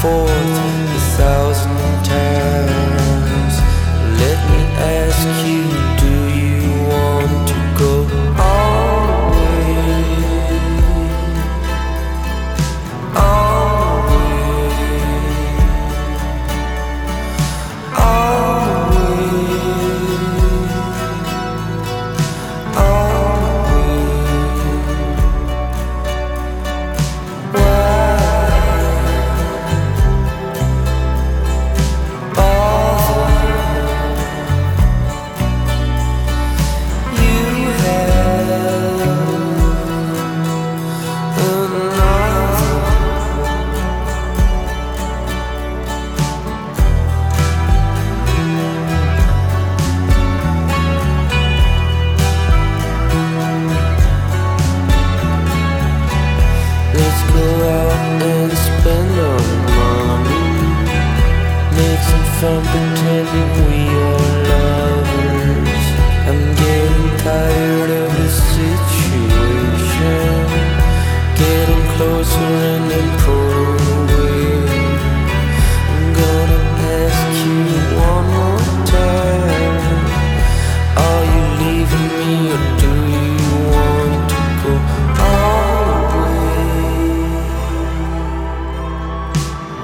forth 1,000 times. Let me ask you, do you want to go all the way? All the way. All the way. All the way. Why? Let's go out and spend our money, make some fun.